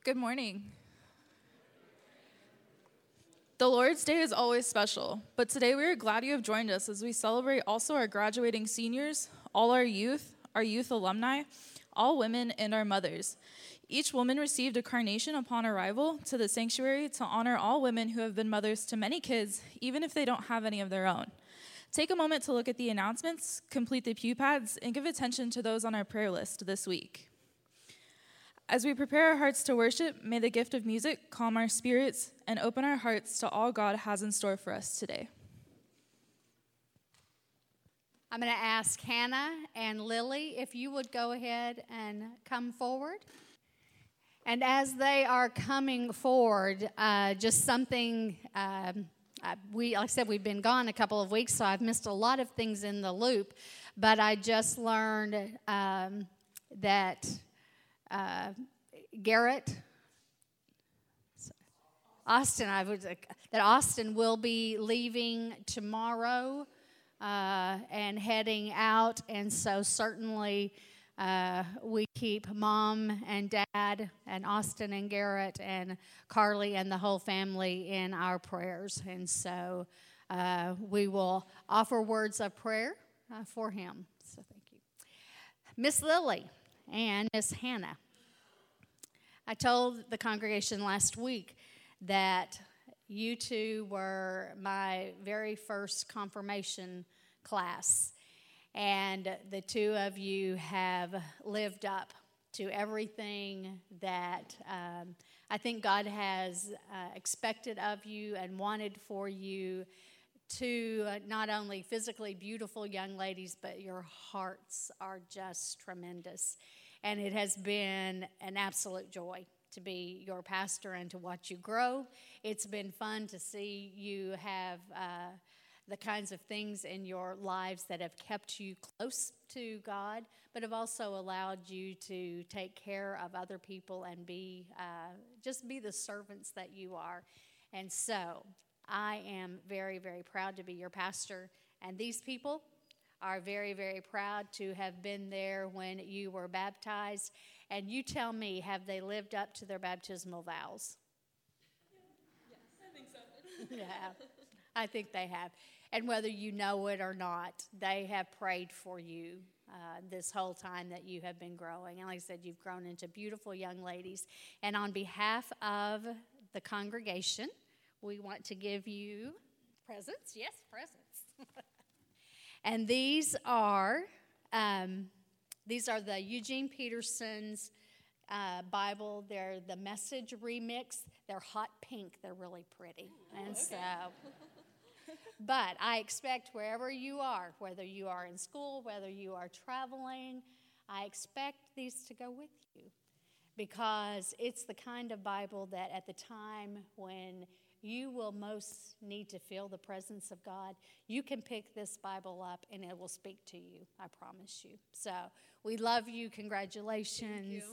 Good morning. The Lord's Day is always special, but today we are glad you have joined us as we celebrate also our graduating seniors, all our youth alumni, all women, and our mothers. Each woman received a carnation upon arrival to the sanctuary to honor all women who have been mothers to many kids, even if they don't have any of their own. Take a moment to look at the announcements, complete the pew pads, and give attention to those on our prayer list this week. As we prepare our hearts to worship, may the gift of music calm our spirits and open our hearts to all God has in store for us today. I'm going to ask Hannah and Lily if you would go ahead and come forward. And as they are coming forward, just something, like I said, we've been gone a couple of weeks, so I've missed a lot of things in the loop. But I just learned that Austin will be leaving tomorrow and heading out, and so certainly we keep Mom and Dad and Austin and Garrett and Carly and the whole family in our prayers, and so we will offer words of prayer for him. So thank you. Miss Lily and Miss Hannah, I told the congregation last week that you two were my very first confirmation class, and the two of you have lived up to everything that I think God has expected of you and wanted for you. Two not only physically beautiful young ladies, but your hearts are just tremendous. And it has been an absolute joy to be your pastor and to watch you grow. It's been fun to see you have the kinds of things in your lives that have kept you close to God, but have also allowed you to take care of other people and just be the servants that you are. And so I am very, very proud to be your pastor, and these people are very, very proud to have been there when you were baptized. And you tell me, have they lived up to their baptismal vows? Yes, I think so. Yeah, I think they have. And whether you know it or not, they have prayed for you this whole time that you have been growing. And like I said, you've grown into beautiful young ladies. And on behalf of the congregation, we want to give you presents. Yes, presents. And these are the Eugene Peterson's Bible. They're the Message remix. They're hot pink. They're really pretty. And okay. But I expect wherever you are, whether you are in school, whether you are traveling, I expect these to go with you, because it's the kind of Bible that at the time when you will most need to feel the presence of God, you can pick this Bible up and it will speak to you, I promise you. So we love you. Congratulations. Thank you.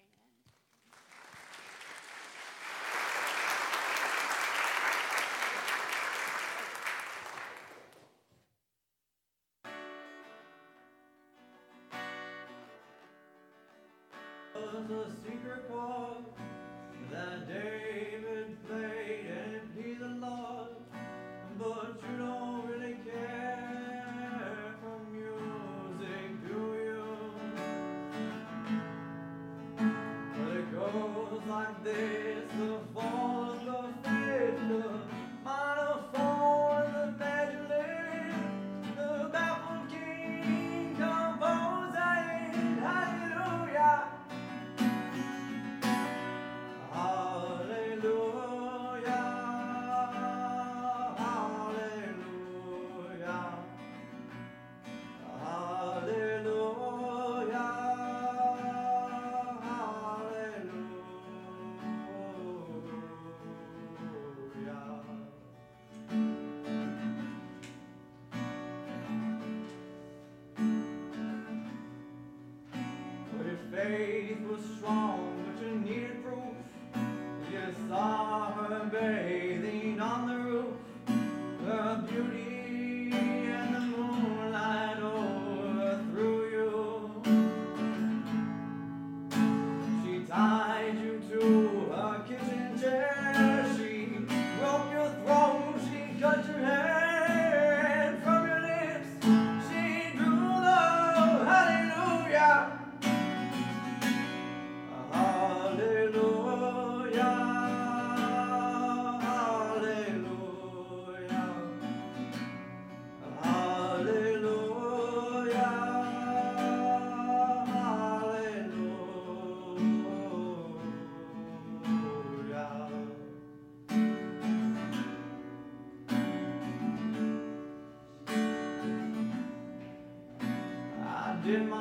The secret chord that David played, and he's a Lord, but you don't really care for music, do you? But it goes like this: the fall of the faith, the minor fall, the major, the baffled king composing, hallelujah. Faith was strong, but you needed proof. You saw her bathing on the roof, the beauty and the moonlight overthrew you. She tied you to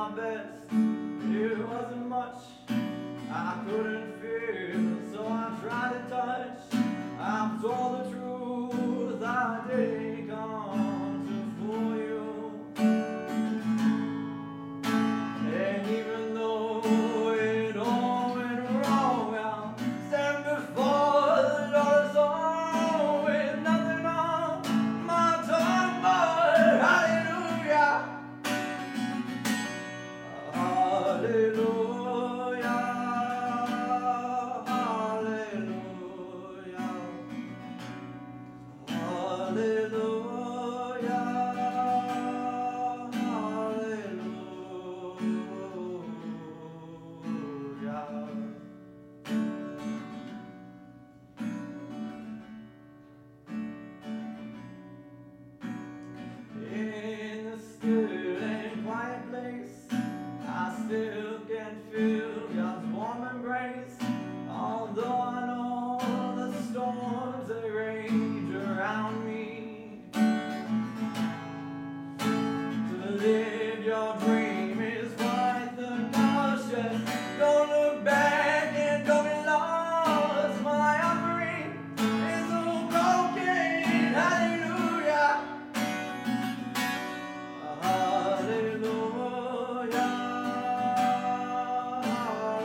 my best. It wasn't much I couldn't feel, so I tried to touch. I've told the truth, I didn't come to fool you. And even though it all went wrong, I'll stand before the Lord song with nothing on my tongue but hallelujah. Hallelujah. Hallelujah. In the still and quiet place, I still can feel God's warm embrace. Although I know the storms that rage around me, to live your dream is quite the notion. Don't look back and don't be lost. My offering is so broken. Hallelujah. Hallelujah.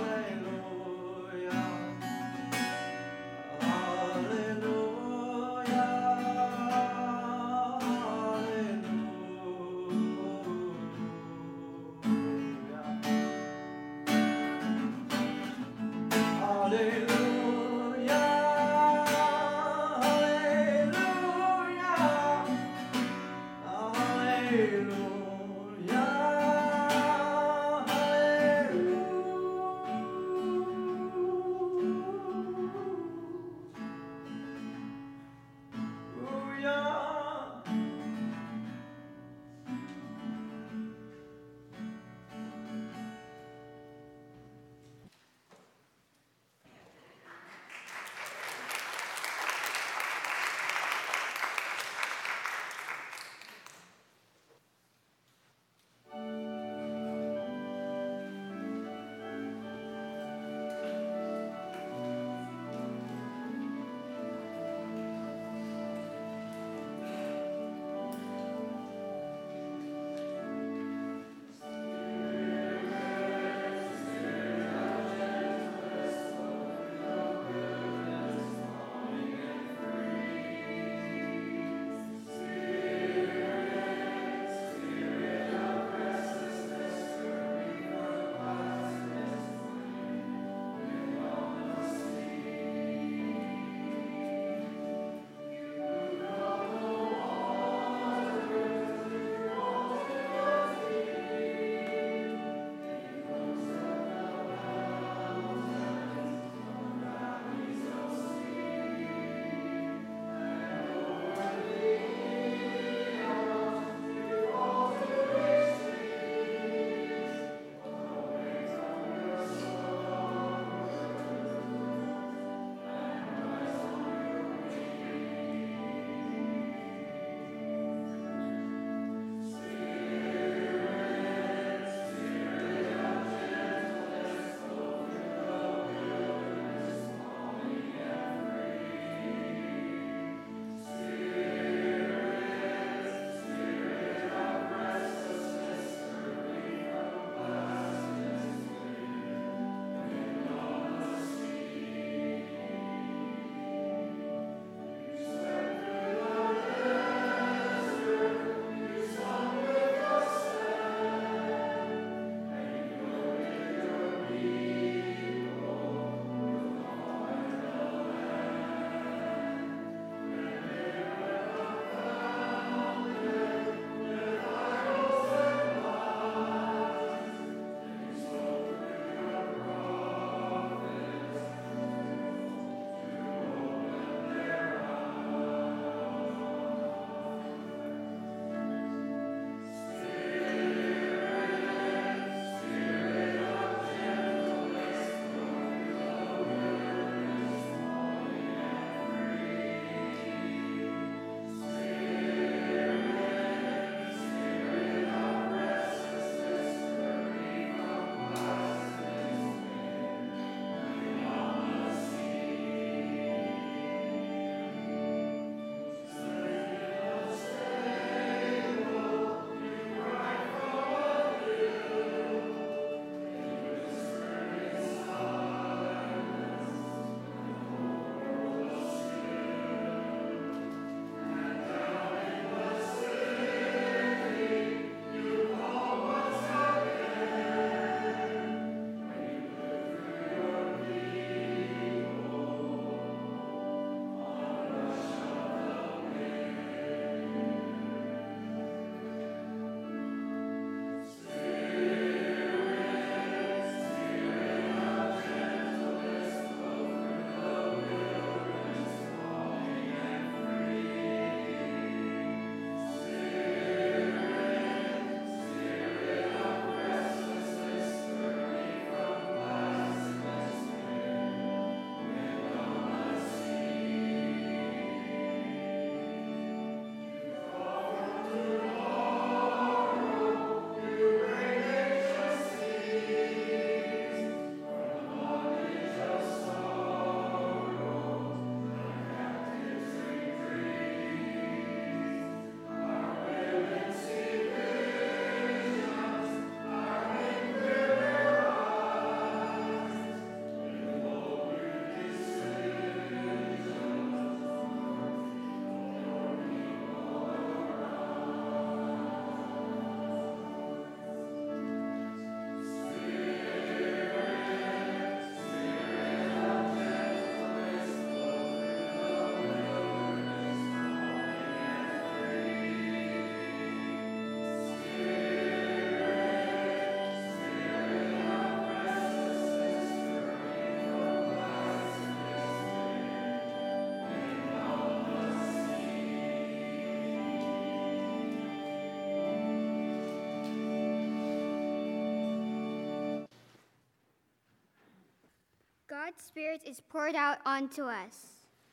God's Spirit is poured out onto us.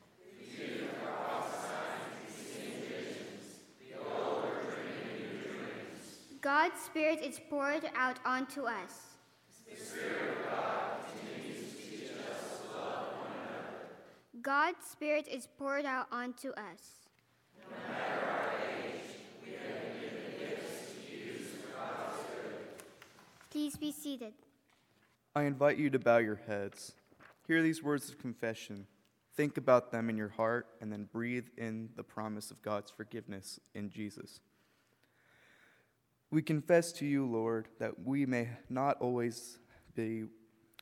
God's Spirit is poured out onto us. God's Spirit is poured out onto us. Please be seated. I invite you to bow your heads. Hear these words of confession. Think about them in your heart and then breathe in the promise of God's forgiveness in Jesus. We confess to you, Lord, that we have not always been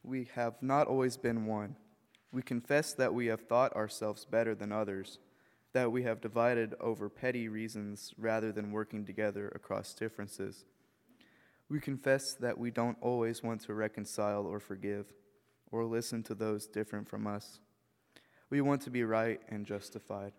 one. We confess that we have thought ourselves better than others, that we have divided over petty reasons rather than working together across differences. We confess that we don't always want to reconcile or forgive, or listen to those different from us. We want to be right and justified.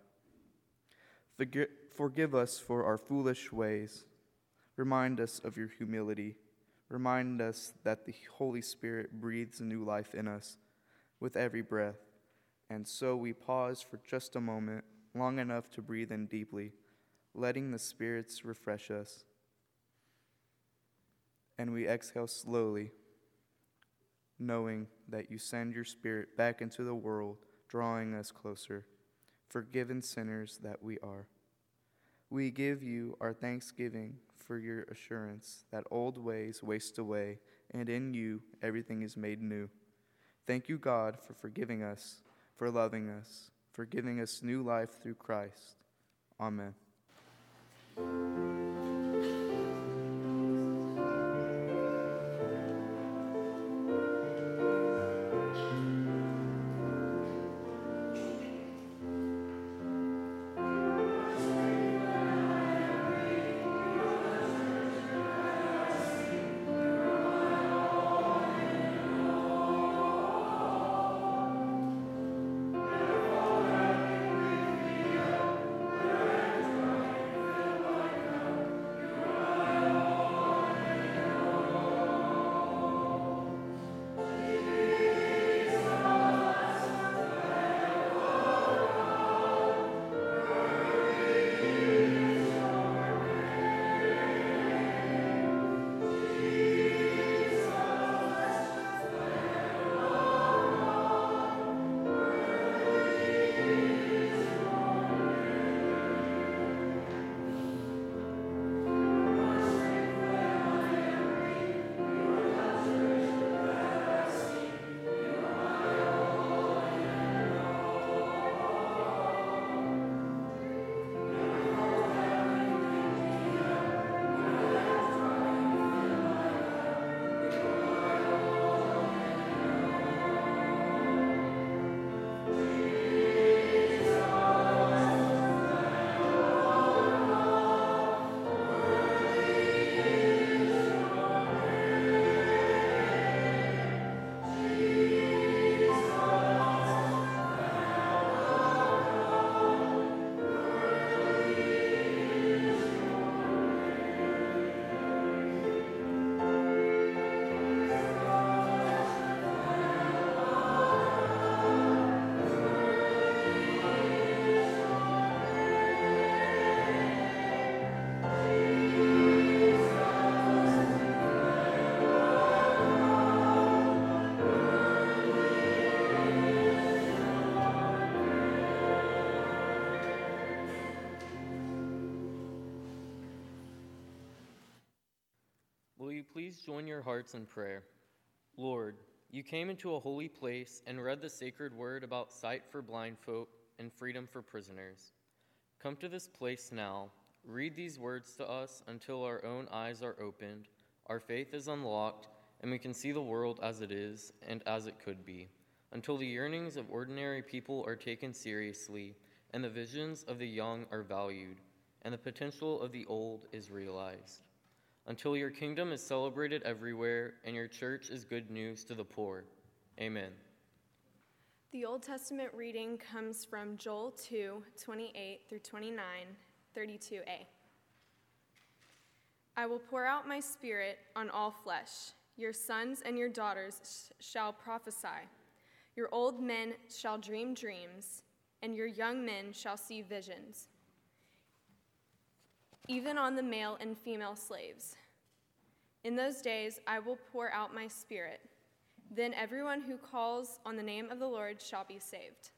Forgive us for our foolish ways. Remind us of your humility. Remind us that the Holy Spirit breathes new life in us with every breath. And so we pause for just a moment, long enough to breathe in deeply, letting the spirits refresh us. And we exhale slowly, knowing that you send your Spirit back into the world, drawing us closer, forgiven sinners that we are. We give you our thanksgiving for your assurance that old ways waste away, and in you everything is made new. Thank you, God, for forgiving us, for loving us, for giving us new life through Christ. Amen. Will you please join your hearts in prayer? Lord, you came into a holy place and read the sacred word about sight for blind folk and freedom for prisoners. Come to this place now. Read these words to us until our own eyes are opened, our faith is unlocked, and we can see the world as it is and as it could be, until the yearnings of ordinary people are taken seriously, and the visions of the young are valued, and the potential of the old is realized. Until your kingdom is celebrated everywhere, and your church is good news to the poor. Amen. The Old Testament reading comes from Joel 2, 28 through 29, 32a. I will pour out my spirit on all flesh. Your sons and your daughters shall prophesy. Your old men shall dream dreams, and your young men shall see visions, even on the male and female slaves. In those days I will pour out my Spirit. Then everyone who calls on the name of the Lord shall be saved."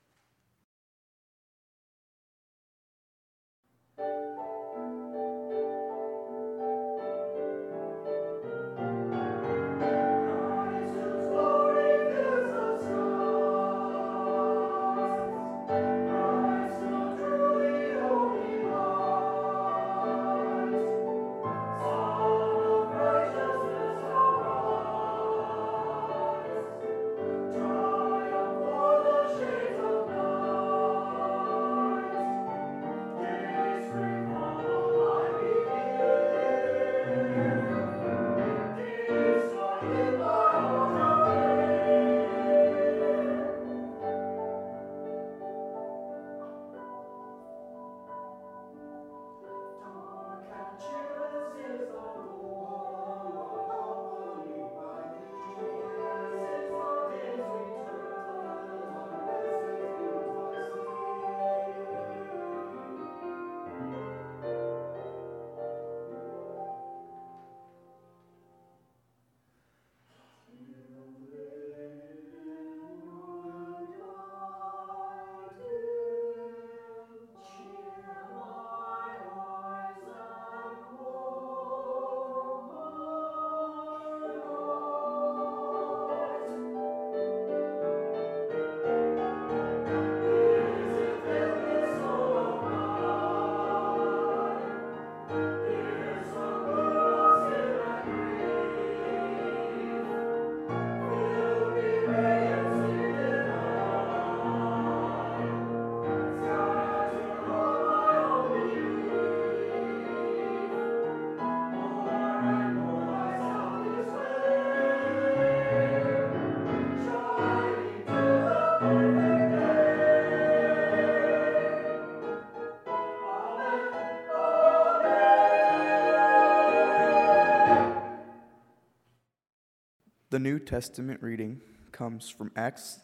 The New Testament reading comes from Acts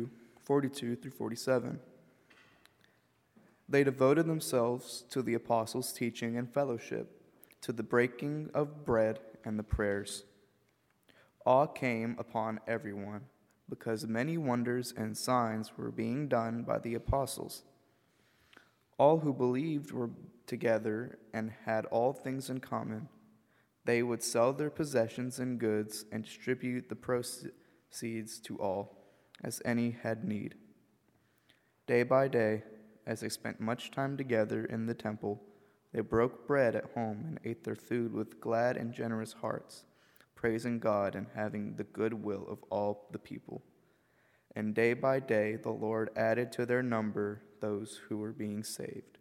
2:42 through 47. They devoted themselves to the apostles' teaching and fellowship, to the breaking of bread and the prayers. Awe came upon everyone, because many wonders and signs were being done by the apostles. All who believed were together and had all things in common. They would sell their possessions and goods and distribute the proceeds to all, as any had need. Day by day, as they spent much time together in the temple, they broke bread at home and ate their food with glad and generous hearts, praising God and having the good will of all the people. And day by day, the Lord added to their number those who were being saved.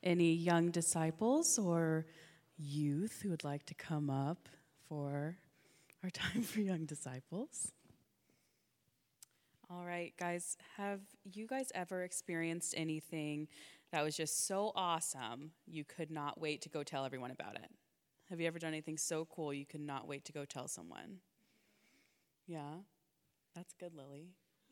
any young disciples or youth who would like to come up for our time for young disciples? All right, guys, have you guys ever experienced anything that was just so awesome you could not wait to go tell everyone about it? Have you ever done anything so cool you could not wait to go tell someone? Yeah? That's good, Lily.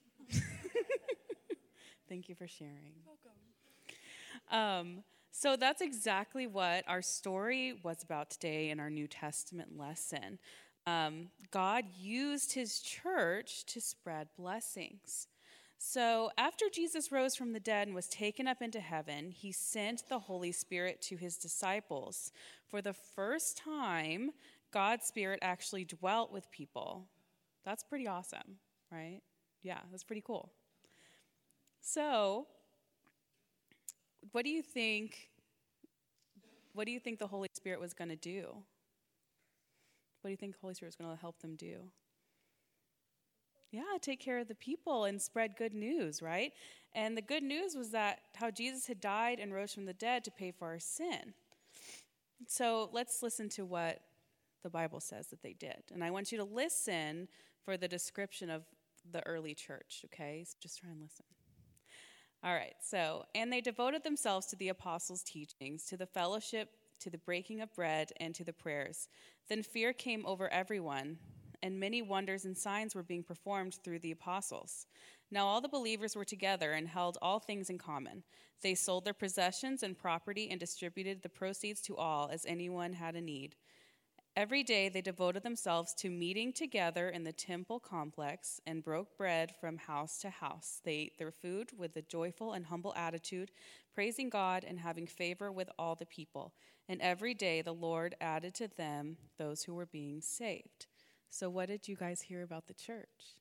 Thank you for sharing. Welcome. So that's exactly what our story was about today in our New Testament lesson. God used his church to spread blessings. So after Jesus rose from the dead and was taken up into heaven, he sent the Holy Spirit to his disciples. For the first time, God's Spirit actually dwelt with people. That's pretty awesome, right? Yeah, that's pretty cool. So, what do you think the Holy Spirit was going to do? What do you think the Holy Spirit was going to help them do? Yeah, take care of the people and spread good news, right? And the good news was that how Jesus had died and rose from the dead to pay for our sin. So let's listen to what the Bible says that they did. And I want you to listen for the description of the early church, okay? So just try and listen. All right, so, and they devoted themselves to the apostles' teachings, to the fellowship, to the breaking of bread, and to the prayers. Then fear came over everyone, and many wonders and signs were being performed through the apostles. Now all the believers were together and held all things in common. They sold their possessions and property and distributed the proceeds to all as anyone had a need. Every day they devoted themselves to meeting together in the temple complex and broke bread from house to house. They ate their food with a joyful and humble attitude, praising God and having favor with all the people. And every day the Lord added to them those who were being saved. So what did you guys hear about the church?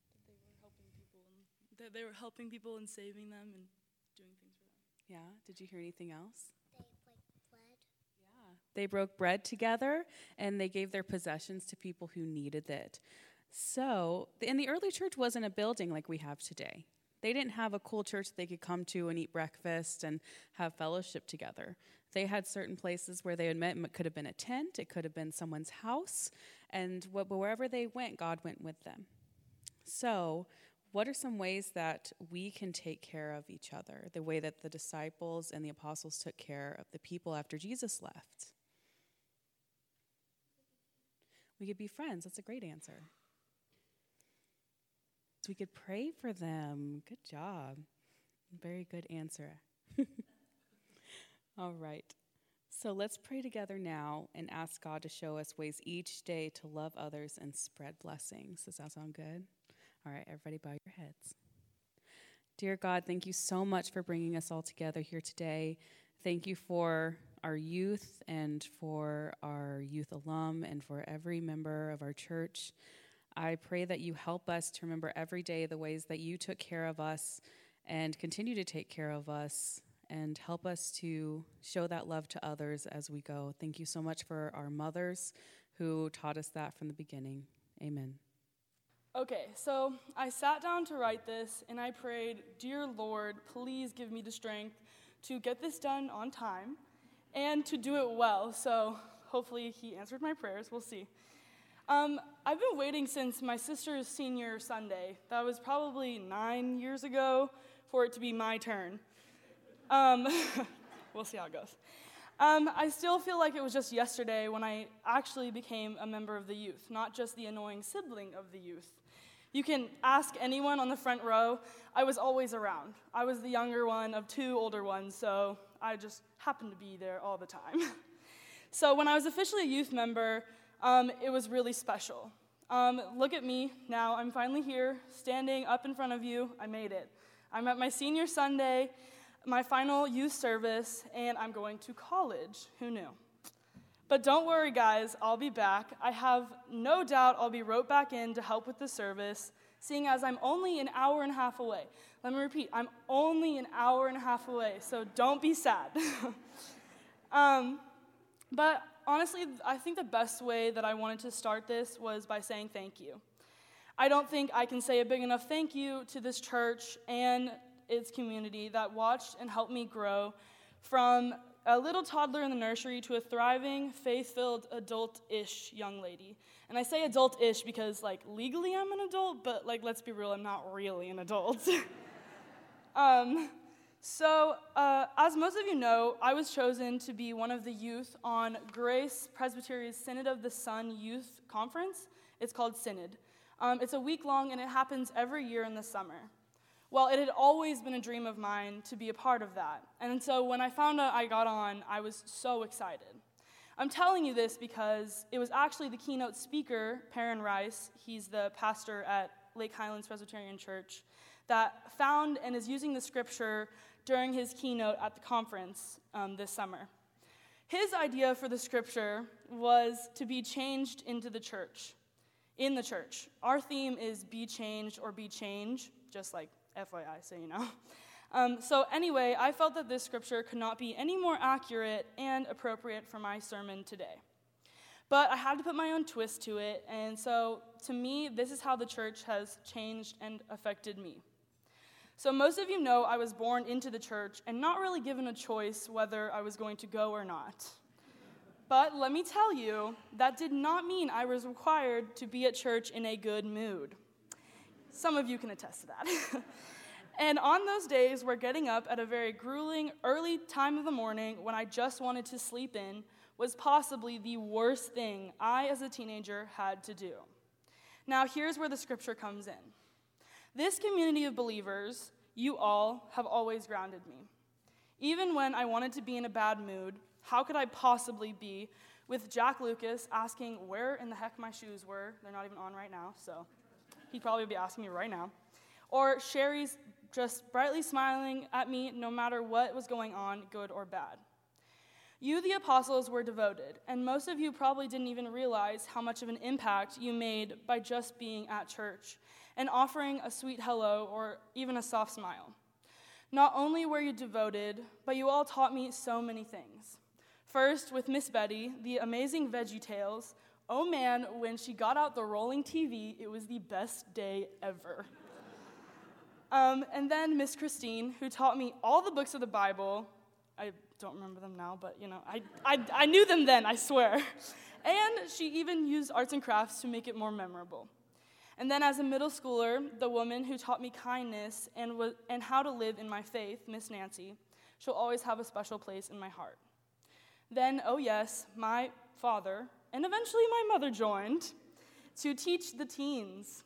They were helping people and saving them and doing things for them. Yeah, did you hear anything else? They broke bread together, and they gave their possessions to people who needed it. So, and the early church wasn't a building like we have today. They didn't have a cool church that they could come to and eat breakfast and have fellowship together. They had certain places where they had met. It could have been a tent. It could have been someone's house. And wherever they went, God went with them. So, what are some ways that we can take care of each other, the way that the disciples and the apostles took care of the people after Jesus left? We could be friends. That's a great answer. So we could pray for them. Good job. Very good answer. All right. So let's pray together now and ask God to show us ways each day to love others and spread blessings. Does that sound good? All right, everybody bow your heads. Dear God, thank you so much for bringing us all together here today. Thank you for our youth and for our youth alum and for every member of our church. I pray that you help us to remember every day the ways that you took care of us and continue to take care of us and help us to show that love to others as we go. Thank you so much for our mothers who taught us that from the beginning. Amen. Okay, so I sat down to write this, and I prayed, "Dear Lord, please give me the strength to get this done on time and to do it well." So hopefully he answered my prayers. We'll see. I've been waiting since my sister's senior Sunday. That was probably 9 years ago for it to be my turn. We'll see how it goes. I still feel like it was just yesterday when I actually became a member of the youth, not just the annoying sibling of the youth. You can ask anyone on the front row. I was always around. I was the younger one of two older ones, so I just happened to be there all the time. So when I was officially a youth member, it was really special. Look at me now. I'm finally here, standing up in front of you. I made it. I'm at my senior Sunday, my final youth service, and I'm going to college. Who knew? But don't worry, guys, I'll be back. I have no doubt I'll be roped back in to help with the service, seeing as I'm only an hour and a half away. Let me repeat, I'm only an hour and a half away, so don't be sad. But honestly, I think the best way that I wanted to start this was by saying thank you. I don't think I can say a big enough thank you to this church and its community that watched and helped me grow from a little toddler in the nursery to a thriving, faith-filled, adult-ish young lady. And I say adult-ish because, legally I'm an adult, but, let's be real, I'm not really an adult. So, as most of you know, I was chosen to be one of the youth on Grace Presbyterian's Synod of the Sun Youth Conference. It's called Synod. It's a week long, and it happens every year in the summer. Well, it had always been a dream of mine to be a part of that. And so when I found out I got on, I was so excited. I'm telling you this because it was actually the keynote speaker, Perrin Rice, he's the pastor at Lake Highlands Presbyterian Church, that found and is using the scripture during his keynote at the conference this summer. His idea for the scripture was to be changed into the church, in the church. Our theme is be changed or be change, just like FYI, so you know. So anyway, I felt that this scripture could not be any more accurate and appropriate for my sermon today. But I had to put my own twist to it, and so to me, this is how the church has changed and affected me. So most of you know I was born into the church and not really given a choice whether I was going to go or not. But let me tell you, that did not mean I was required to be at church in a good mood. Some of you can attest to that. And on those days where getting up at a very grueling early time of the morning when I just wanted to sleep in was possibly the worst thing I as a teenager had to do. Now here's where the scripture comes in. This community of believers, you all, have always grounded me. Even when I wanted to be in a bad mood, how could I possibly be with Jack Lucas asking where in the heck my shoes were? They're not even on right now, so he'd probably be asking me right now. Or Sherry's just brightly smiling at me no matter what was going on, good or bad. You, the apostles, were devoted, and most of you probably didn't even realize how much of an impact you made by just being at church and offering a sweet hello or even a soft smile. Not only were you devoted, but you all taught me so many things. First, with Miss Betty, the amazing Veggie Tales. Oh man, when she got out the rolling TV, it was the best day ever. And then Miss Christine, who taught me all the books of the Bible. I don't remember them now, but I knew them then, I swear. And she even used arts and crafts to make it more memorable. And then as a middle schooler, the woman who taught me kindness and how to live in my faith, Miss Nancy, she'll always have a special place in my heart. Then, oh yes, my father, and eventually my mother joined to teach the teens.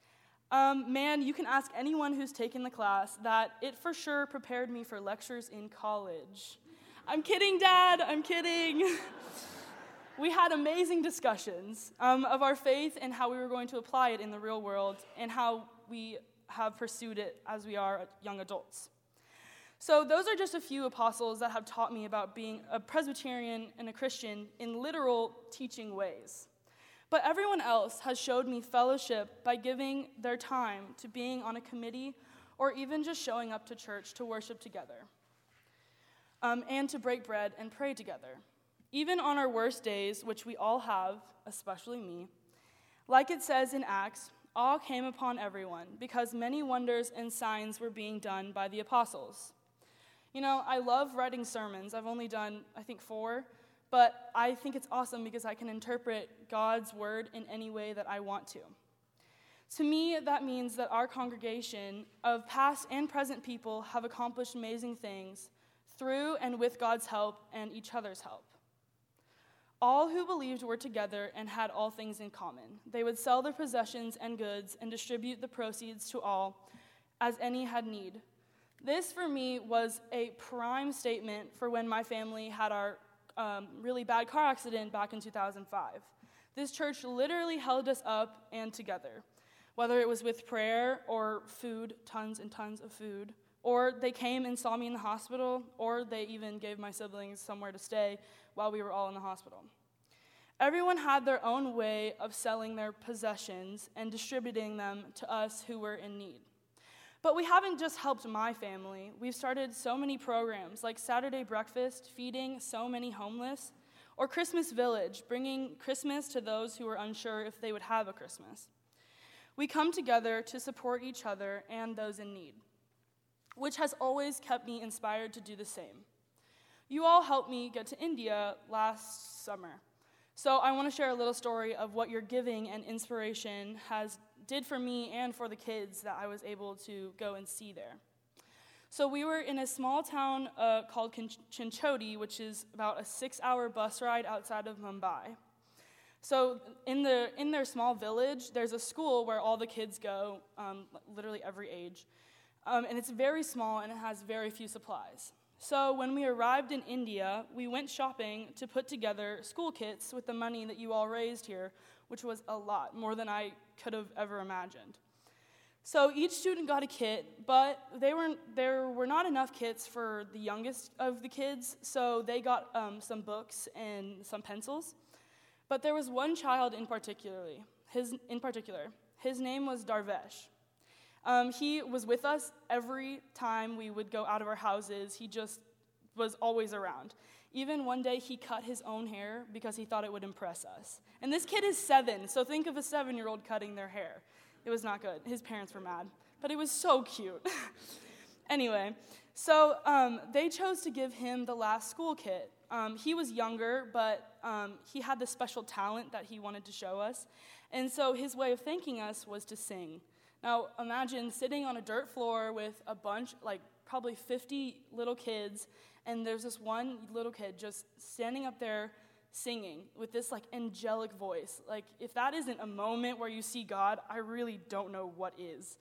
Man, you can ask anyone who's taken the class that it for sure prepared me for lectures in college. I'm kidding, Dad, I'm kidding. We had amazing discussions of our faith and how we were going to apply it in the real world and how we have pursued it as we are young adults. So those are just a few apostles that have taught me about being a Presbyterian and a Christian in literal teaching ways. But everyone else has showed me fellowship by giving their time to being on a committee or even just showing up to church to worship together and to break bread and pray together. Even on our worst days, which we all have, especially me, like it says in Acts, awe came upon everyone because many wonders and signs were being done by the apostles. I love writing sermons. I've only done, I think, 4, but I think it's awesome because I can interpret God's word in any way that I want to. To me, that means that our congregation of past and present people have accomplished amazing things through and with God's help and each other's help. All who believed were together and had all things in common. They would sell their possessions and goods and distribute the proceeds to all as any had need. This, for me, was a prime statement for when my family had our really bad car accident back in 2005. This church literally held us up and together, whether it was with prayer or food, tons and tons of food, or they came and saw me in the hospital, or they even gave my siblings somewhere to stay while we were all in the hospital. Everyone had their own way of selling their possessions and distributing them to us who were in need. But we haven't just helped my family. We've started so many programs like Saturday Breakfast, feeding so many homeless, or Christmas Village, bringing Christmas to those who were unsure if they would have a Christmas. We come together to support each other and those in need, which has always kept me inspired to do the same. You all helped me get to India last summer. So I want to share a little story of what your giving and inspiration did for me and for the kids that I was able to go and see there. So we were in a small town called Chinchodi, which is about a 6-hour bus ride outside of Mumbai. So in their small village, there's a school where all the kids go, literally every age. And it's very small and it has very few supplies. So when we arrived in India, we went shopping to put together school kits with the money that you all raised here, which was a lot, more than I could have ever imagined. So each student got a kit, but there were not enough kits for the youngest of the kids, so they got some books and some pencils. But there was one child in particular. His name was Darvesh. He was with us every time we would go out of our houses. He just was always around. Even one day he cut his own hair because he thought it would impress us. And this kid is 7, so think of a 7-year-old cutting their hair. It was not good. His parents were mad, but it was so cute. Anyway, so they chose to give him the last school kit. He was younger, but he had this special talent that he wanted to show us. And so his way of thanking us was to sing. Now, imagine sitting on a dirt floor with a bunch, like probably 50 little kids, and there's this one little kid just standing up there singing with this like angelic voice. Like, if that isn't a moment where you see God, I really don't know what is.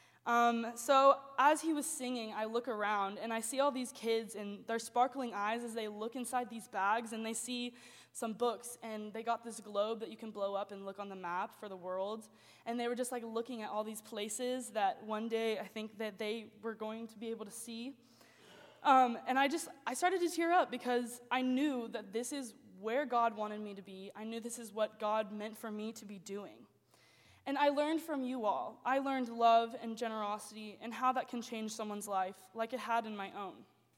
So as he was singing, I look around and I see all these kids and their sparkling eyes as they look inside these bags and they see some books, and they got this globe that you can blow up and look on the map for the world. And they were just like looking at all these places that one day I think that they were going to be able to see. And I started to tear up because I knew that this is where God wanted me to be. I knew this is what God meant for me to be doing. And I learned from you all. I learned love and generosity and how that can change someone's life like it had in my own.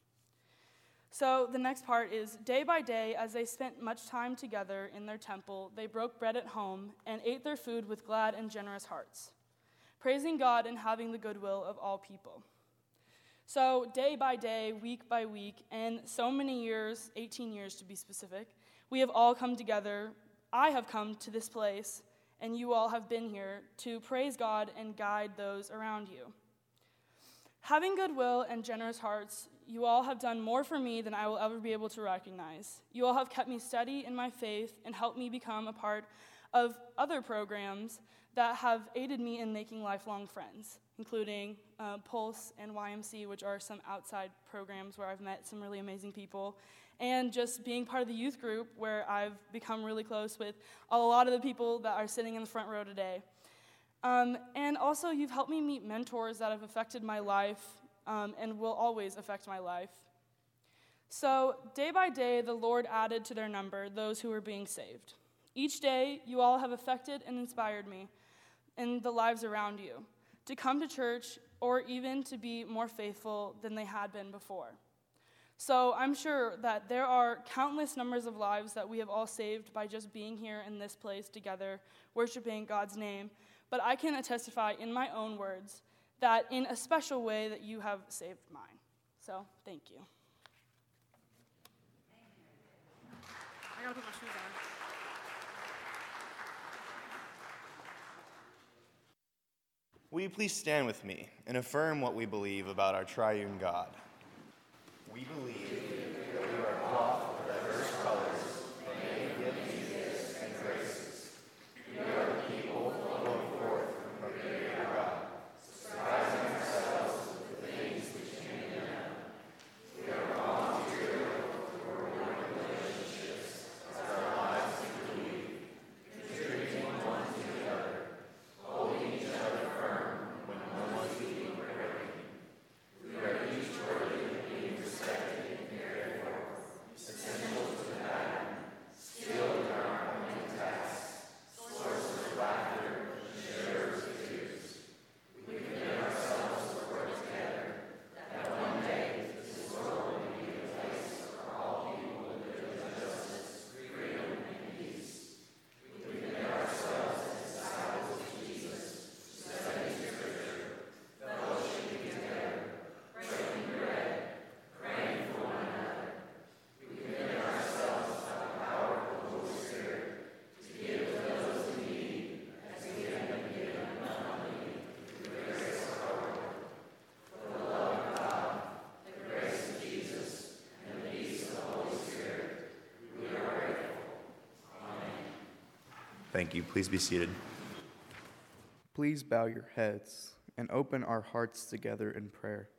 So the next part is, day by day, as they spent much time together in their temple, they broke bread at home and ate their food with glad and generous hearts, praising God and having the goodwill of all people. So day by day, week by week, and so many years, 18 years to be specific, we have all come together. I have come to this place, and you all have been here to praise God and guide those around you. Having goodwill and generous hearts, you all have done more for me than I will ever be able to recognize. You all have kept me steady in my faith and helped me become a part of other programs that have aided me in making lifelong friends, including Pulse and YMC, which are some outside programs where I've met some really amazing people, and just being part of the youth group where I've become really close with a lot of the people that are sitting in the front row today. And also, you've helped me meet mentors that have affected my life and will always affect my life. So, day by day, the Lord added to their number those who were being saved. Each day, you all have affected and inspired me and the lives around you to come to church or even to be more faithful than they had been before. So I'm sure that there are countless numbers of lives that we have all saved by just being here in this place together, worshiping God's name. But I can testify in my own words that in a special way that you have saved mine. So thank you. I gotta put my shoes on. Will you please stand with me and affirm what we believe about our triune God? We believe that we are cloth of diverse colors, made of gifts and graces. We are the people going forth from the Creator God, surprising ourselves with the things which came in them. We are raw material for working relationships as our lives conclude, contributing one to the other, holding each other firm when one is weak or breaking. We are each worthy of being respected and Thank you. Please be seated. Please bow your heads and open our hearts together in prayer.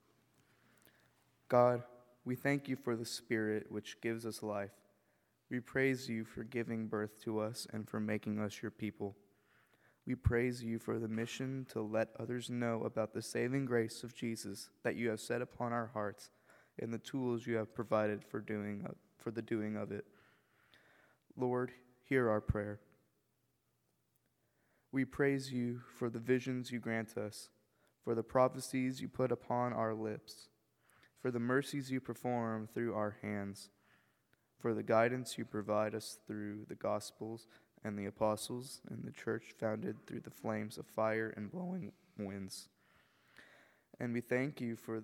God, we thank you for the Spirit which gives us life. We praise you for giving birth to us and for making us your people. We praise you for the mission to let others know about the saving grace of Jesus that you have set upon our hearts and the tools you have provided for the doing of it. Lord, hear our prayer. We praise you for the visions you grant us, for the prophecies you put upon our lips, for the mercies you perform through our hands, for the guidance you provide us through the Gospels and the apostles and the church founded through the flames of fire and blowing winds. And we thank you for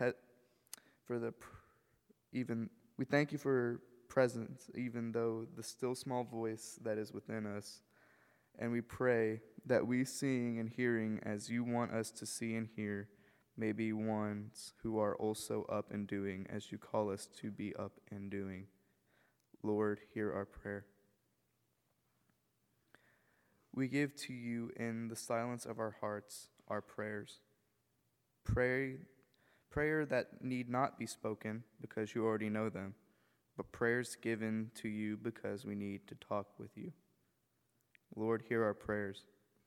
we thank you for presence, even though the still small voice that is within us. And we pray that we seeing and hearing as you want us to see and hear may be ones who are also up and doing as you call us to be up and doing. Lord, hear our prayer. We give to you in the silence of our hearts our prayers. Prayer that need not be spoken because you already know them, but prayers given to you because we need to talk with you. Lord, hear our prayers.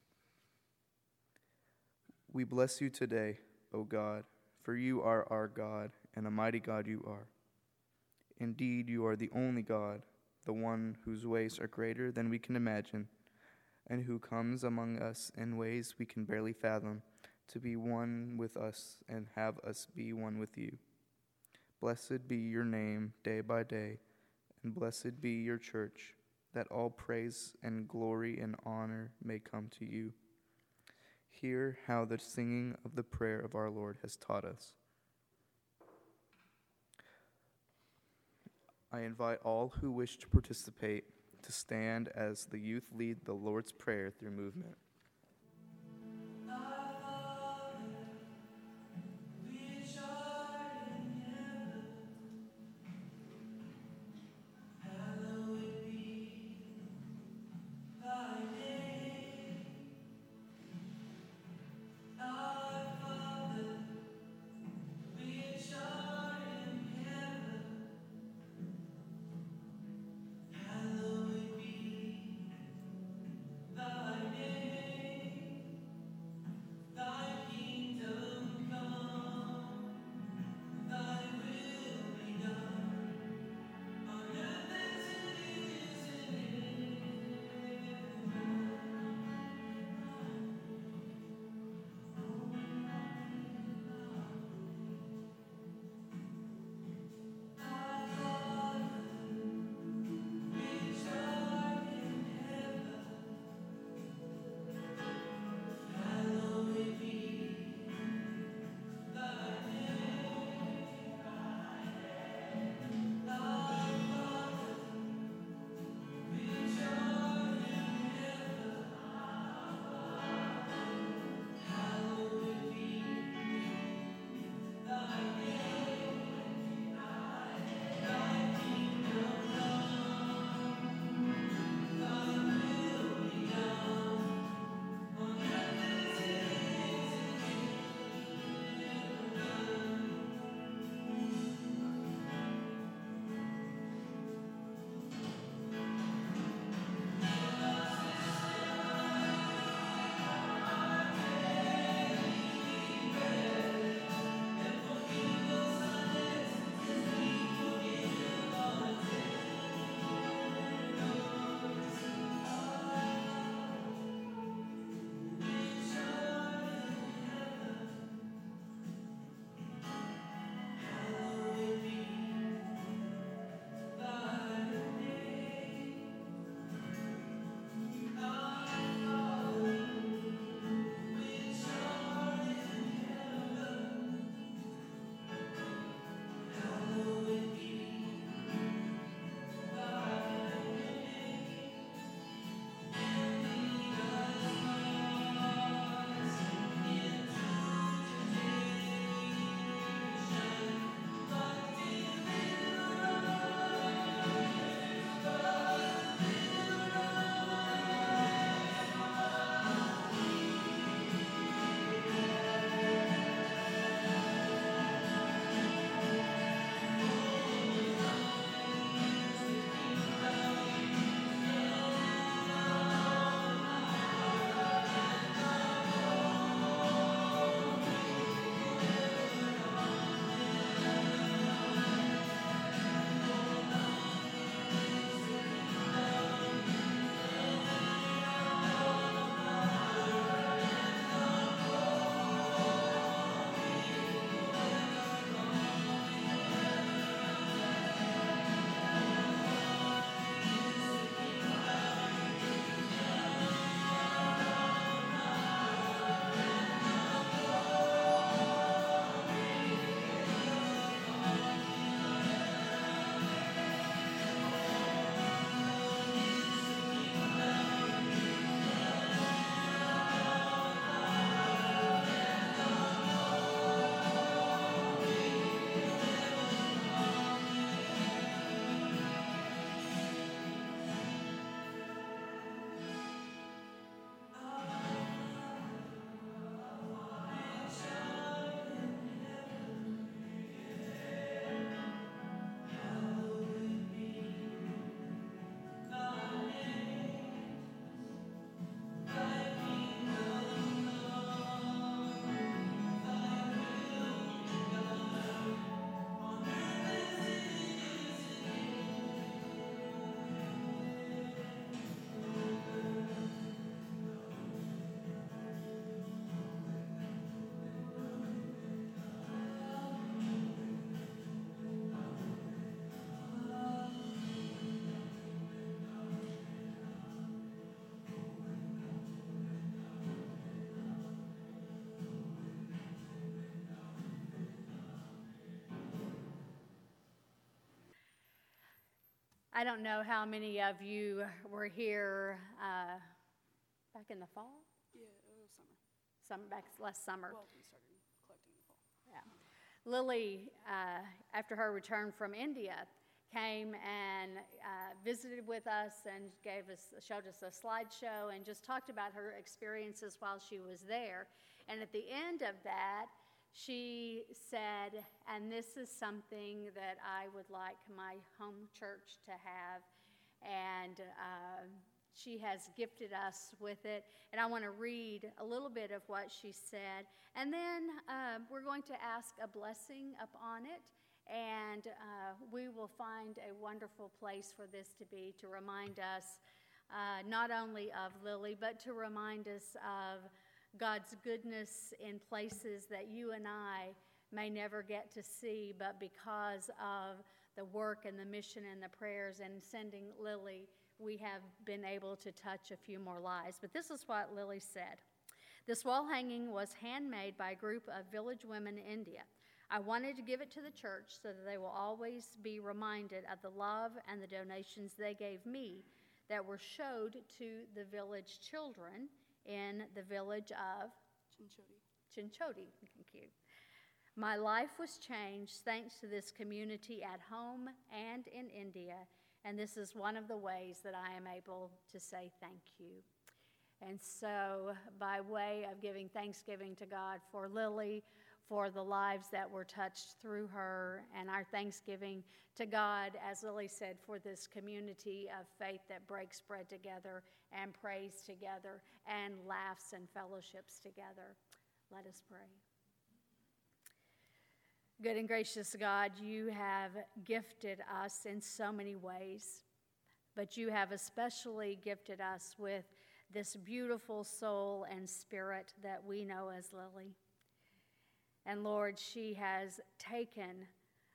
We bless you today, O God, for you are our God, and a mighty God you are. Indeed, you are the only God, the one whose ways are greater than we can imagine, and who comes among us in ways we can barely fathom, to be one with us and have us be one with you. Blessed be your name day by day, and blessed be your church, that all praise and glory and honor may come to you. Hear how the singing of the prayer of our Lord has taught us. I invite all who wish to participate to stand as the youth lead the Lord's Prayer through movement. I don't know how many of you were here back in the fall? Yeah, summer. Back last summer. Well, we started collecting in the fall. Yeah. Lily, after her return from India, came and visited with us and showed us a slideshow and just talked about her experiences while she was there. And at the end of that, she said, and this is something that I would like my home church to have, and she has gifted us with it. And I want to read a little bit of what she said, and then we're going to ask a blessing upon it. And we will find a wonderful place for this to be, to remind us not only of Lily, but to remind us of God's goodness in places that you and I may never get to see, but because of the work and the mission and the prayers and sending Lily, we have been able to touch a few more lives. But this is what Lily said. This wall hanging was handmade by a group of village women in India. I wanted to give it to the church so that they will always be reminded of the love and the donations they gave me that were showed to the village children in the village of Chinchodi. Thank you. My life was changed thanks to this community at home and in India, and this is one of the ways that I am able to say thank you. And so, by way of giving thanksgiving to God for Lily, for the lives that were touched through her, and our thanksgiving to God, as Lily said, for this community of faith that breaks bread together and prays together and laughs and fellowships together. Let us pray. Good and gracious God, you have gifted us in so many ways, but you have especially gifted us with this beautiful soul and spirit that we know as Lily. And Lord, she has taken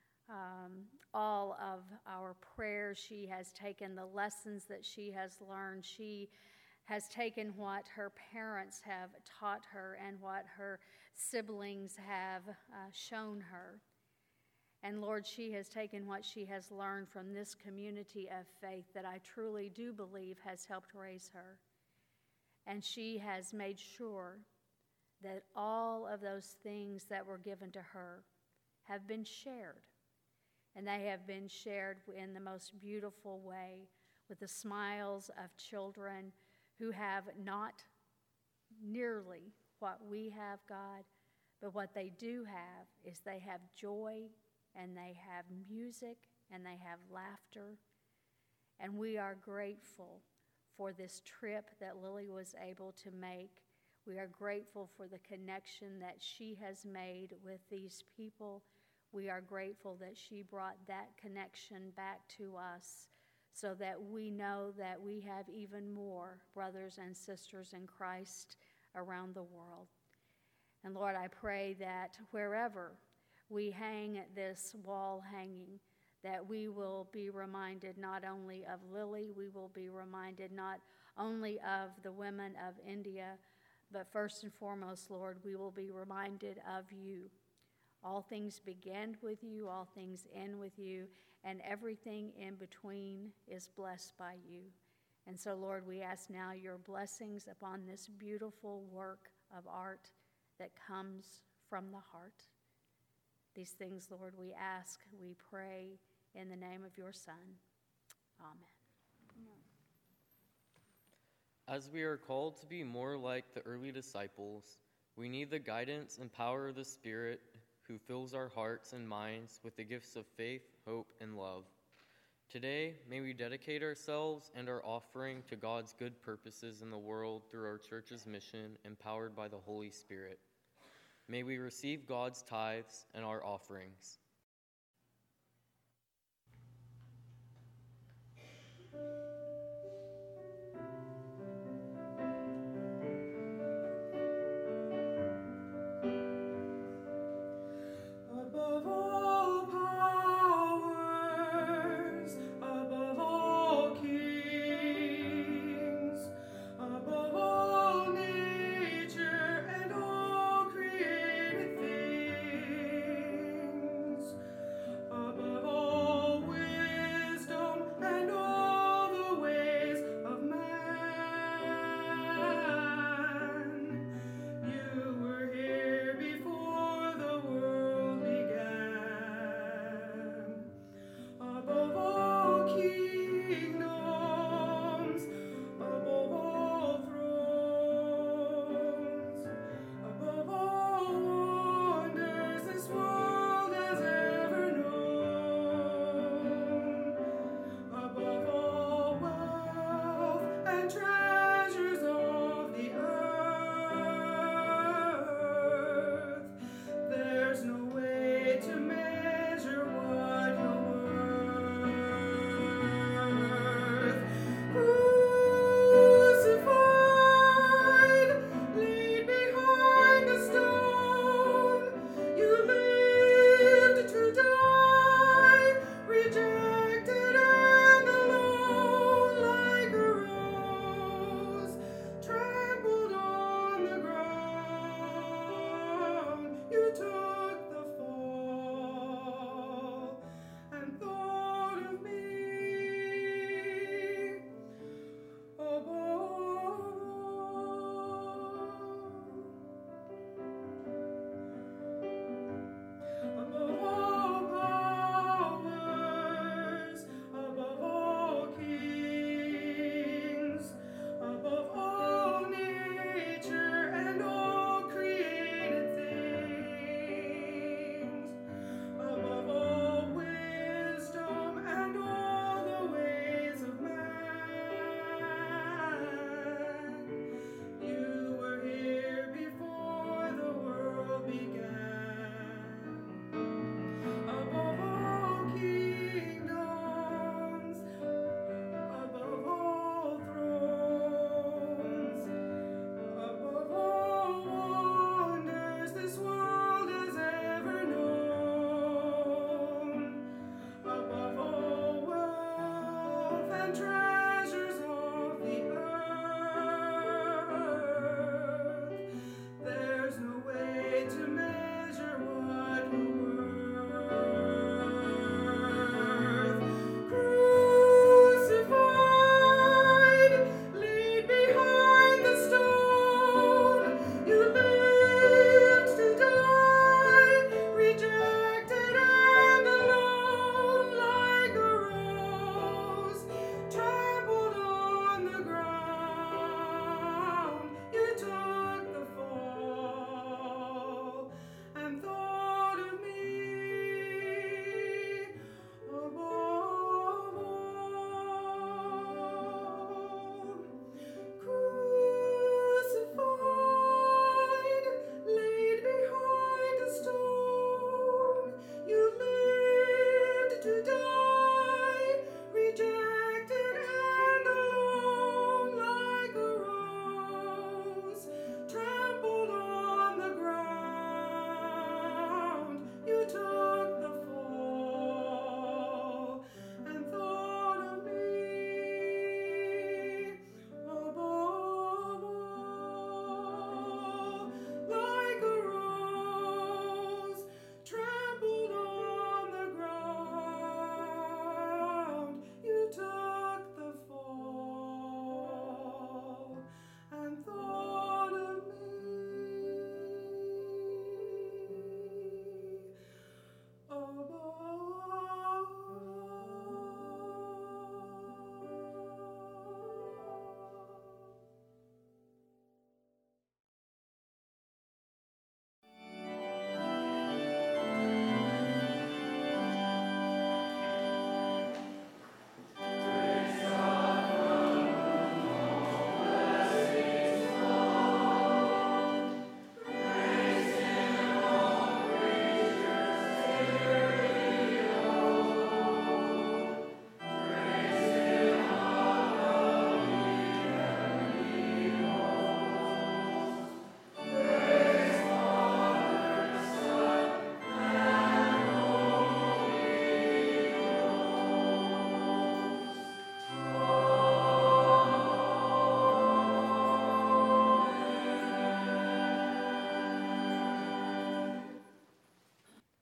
all of our prayers. She has taken the lessons that she has learned. She has taken what her parents have taught her and what her siblings have shown her. And Lord, she has taken what she has learned from this community of faith that I truly do believe has helped raise her. And she has made sure that all of those things that were given to her have been shared. And they have been shared in the most beautiful way with the smiles of children who have not nearly what we have, God, but what they do have is they have joy and they have music and they have laughter. And we are grateful for this trip that Lily was able to make. We are grateful for the connection that she has made with these people. We are grateful that she brought that connection back to us so that we know that we have even more brothers and sisters in Christ around the world. And Lord, I pray that wherever we hang this wall hanging, that we will be reminded not only of Lily, we will be reminded not only of the women of India, but first and foremost, Lord, we will be reminded of you. All things begin with you, all things end with you, and everything in between is blessed by you. And so, Lord, we ask now your blessings upon this beautiful work of art that comes from the heart. These things, Lord, we ask, we pray in the name of your Son. Amen. As we are called to be more like the early disciples, we need the guidance and power of the Spirit who fills our hearts and minds with the gifts of faith, hope, and love. Today, may we dedicate ourselves and our offering to God's good purposes in the world through our church's mission, empowered by the Holy Spirit. May we receive God's tithes and our offerings. Above all powers, above all kings, above all nature and all created things, above all wisdom and all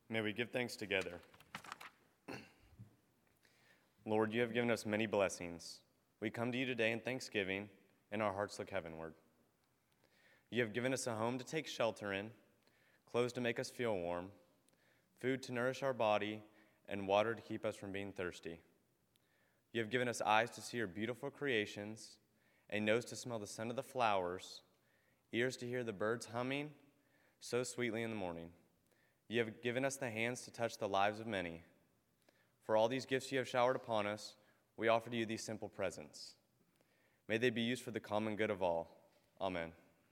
May we give thanks together. Lord, you have given us many blessings. We come to you today in thanksgiving, and our hearts look heavenward. You have given us a home to take shelter in, clothes to make us feel warm, food to nourish our body, and water to keep us from being thirsty. You have given us eyes to see your beautiful creations, a nose to smell the scent of the flowers, ears to hear the birds humming so sweetly in the morning. You have given us the hands to touch the lives of many. For all these gifts you have showered upon us, we offer to you these simple presents. May they be used for the common good of all. Amen.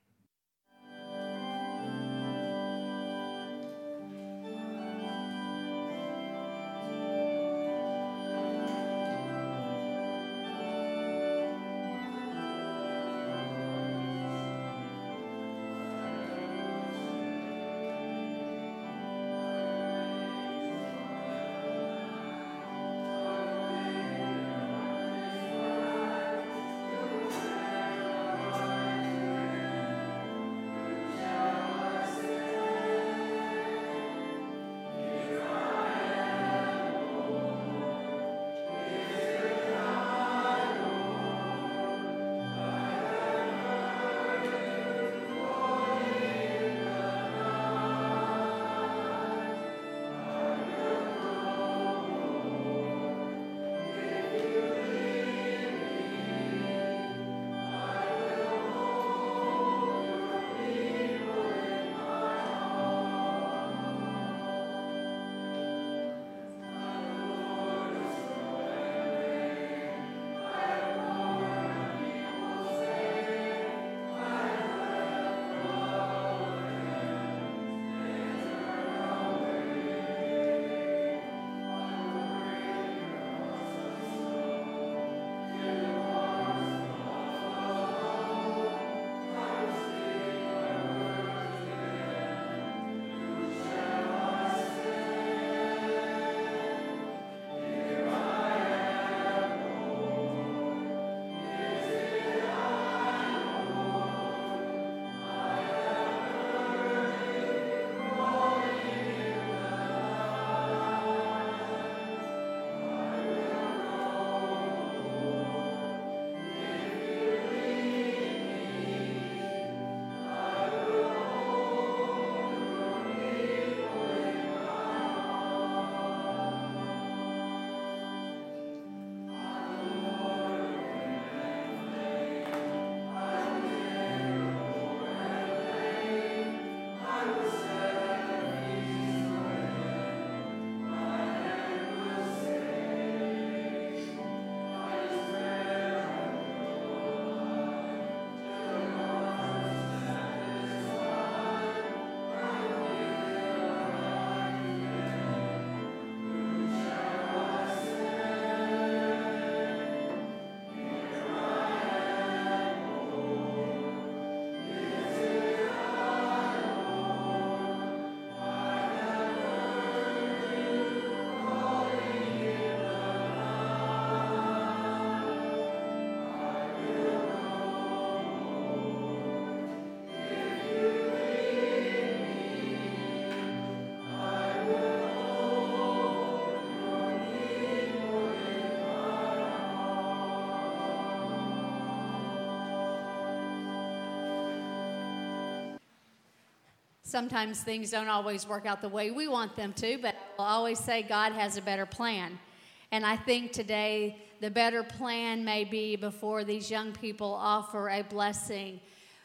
Sometimes things don't always work out the way we want them to, but I'll always say God has a better plan. And I think today the better plan may be before these young people offer a blessing.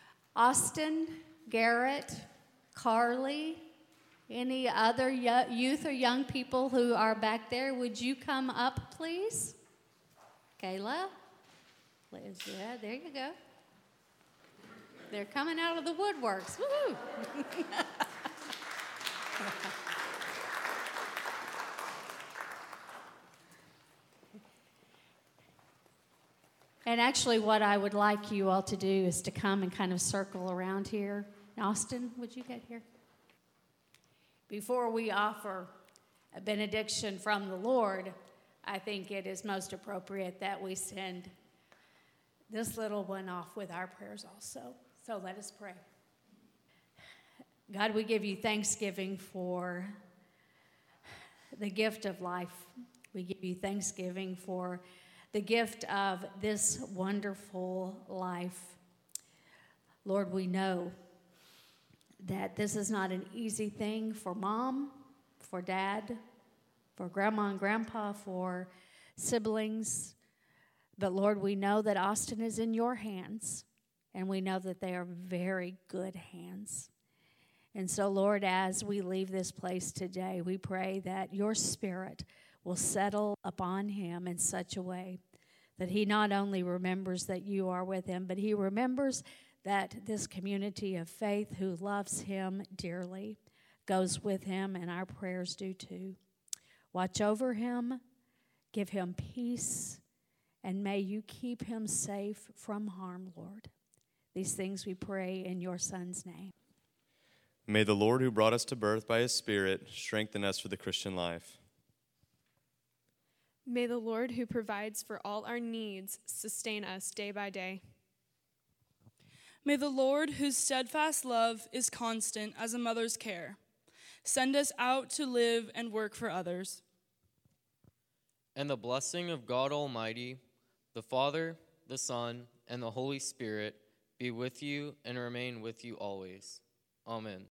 Austin, Garrett, Carly, any other youth or young people who are back there, would you come up, please? Kayla? Liz, yeah, there you go. They're coming out of the woodworks. Woohoo! And actually, what I would like you all to do is to come and kind of circle around here. Austin, would you get here? Before we offer a benediction from the Lord, I think it is most appropriate that we send this little one off with our prayers also. So let us pray. God, we give you thanksgiving for the gift of life. We give you thanksgiving for the gift of this wonderful life. Lord, we know that this is not an easy thing for mom, for dad, for grandma and grandpa, for siblings. But Lord, we know that Austin is in your hands, and we know that they are very good hands. And so, Lord, as we leave this place today, we pray that your Spirit will settle upon him in such a way that he not only remembers that you are with him, but he remembers that this community of faith who loves him dearly goes with him, and our prayers do too. Watch over him, give him peace, and may you keep him safe from harm, Lord. These things we pray in your Son's name. May the Lord who brought us to birth by his Spirit strengthen us for the Christian life. May the Lord who provides for all our needs sustain us day by day. May the Lord, whose steadfast love is constant as a mother's care, send us out to live and work for others. And the blessing of God Almighty, the Father, the Son, and the Holy Spirit be with you and remain with you always. Amen.